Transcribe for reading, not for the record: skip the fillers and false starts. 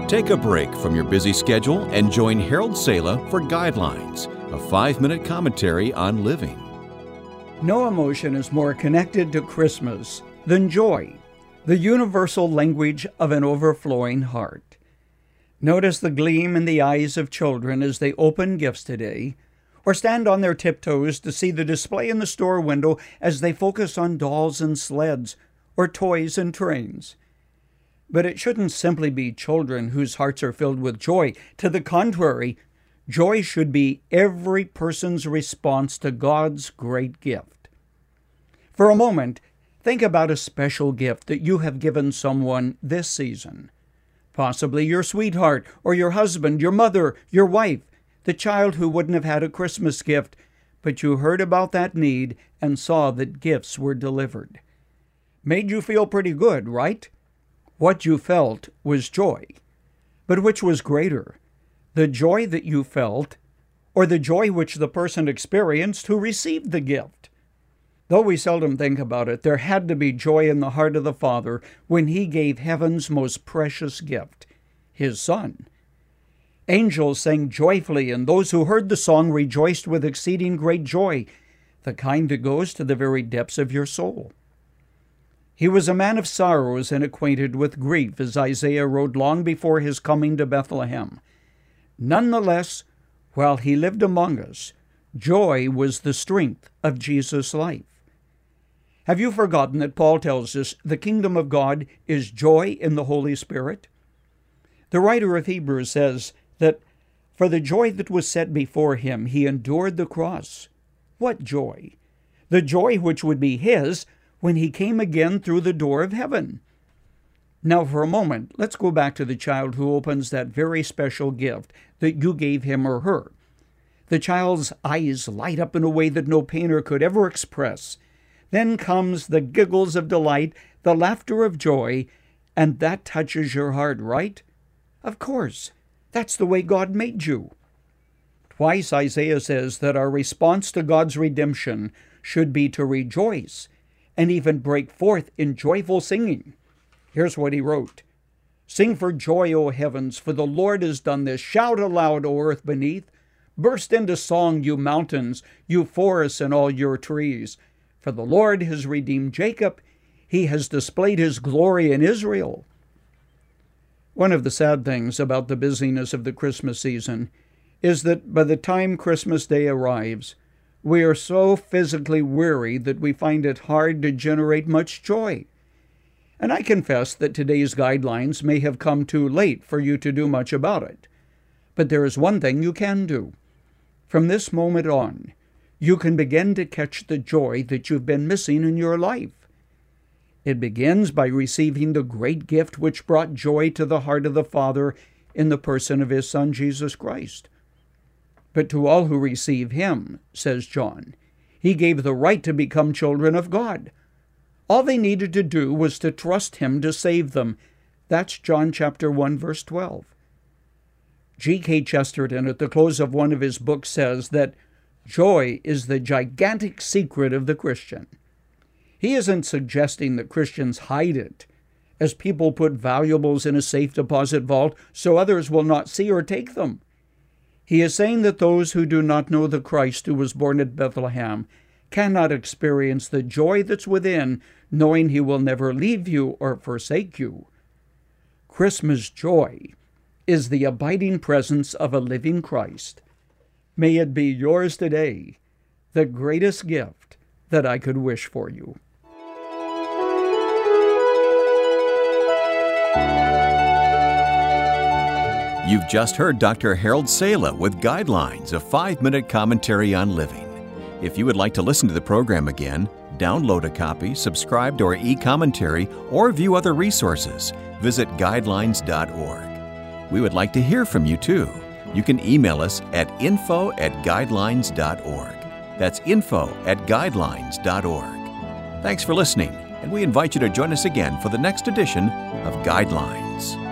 Take a break from your busy schedule and join Harold Sala for Guidelines, a 5-minute commentary on living. No emotion is more connected to Christmas than joy, the universal language of an overflowing heart. Notice the gleam in the eyes of children as they open gifts today, or stand on their tiptoes to see the display in the store window as they focus on dolls and sleds, or toys and trains. But it shouldn't simply be children whose hearts are filled with joy. To the contrary, joy should be every person's response to God's great gift. For a moment, think about a special gift that you have given someone this season. Possibly your sweetheart, or your husband, your mother, your wife, the child who wouldn't have had a Christmas gift, but you heard about that need and saw that gifts were delivered. Made you feel pretty good, right? What you felt was joy. But which was greater, the joy that you felt, or the joy which the person experienced who received the gift? Though we seldom think about it, there had to be joy in the heart of the Father when He gave heaven's most precious gift, His Son. Angels sang joyfully, and those who heard the song rejoiced with exceeding great joy, the kind that goes to the very depths of your soul. He was a man of sorrows and acquainted with grief, as Isaiah wrote long before his coming to Bethlehem. Nonetheless, while he lived among us, joy was the strength of Jesus' life. Have you forgotten that Paul tells us the kingdom of God is joy in the Holy Spirit? The writer of Hebrews says that for the joy that was set before him, he endured the cross. What joy? The joy which would be his when he came again through the door of heaven. Now, for a moment, let's go back to the child who opens that very special gift that you gave him or her. The child's eyes light up in a way that no painter could ever express. Then comes the giggles of delight, the laughter of joy, and that touches your heart, right? Of course, that's the way God made you. Twice Isaiah says that our response to God's redemption should be to rejoice and even break forth in joyful singing. Here's what he wrote. Sing for joy, O heavens, for the Lord has done this. Shout aloud, O earth beneath. Burst into song, you mountains, you forests and all your trees. For the Lord has redeemed Jacob. He has displayed his glory in Israel. One of the sad things about the busyness of the Christmas season is that by the time Christmas Day arrives, we are so physically weary that we find it hard to generate much joy. And I confess that today's guidelines may have come too late for you to do much about it. But there is one thing you can do. From this moment on, you can begin to catch the joy that you've been missing in your life. It begins by receiving the great gift which brought joy to the heart of the Father in the person of His Son, Jesus Christ. But to all who receive Him, says John, He gave the right to become children of God. All they needed to do was to trust Him to save them. That's John chapter 1, verse 12. G.K. Chesterton, at the close of one of his books, says that joy is the gigantic secret of the Christian. He isn't suggesting that Christians hide it, as people put valuables in a safe deposit vault so others will not see or take them. He is saying that those who do not know the Christ who was born at Bethlehem cannot experience the joy that's within, knowing He will never leave you or forsake you. Christmas joy is the abiding presence of a living Christ. May it be yours today, the greatest gift that I could wish for you. You've just heard Dr. Harold Sala with Guidelines, a 5-minute commentary on living. If you would like to listen to the program again, download a copy, subscribe to our e-commentary, or view other resources, visit guidelines.org. We would like to hear from you too. You can email us at info@guidelines.org. That's info@guidelines.org. Thanks for listening, and we invite you to join us again for the next edition of Guidelines.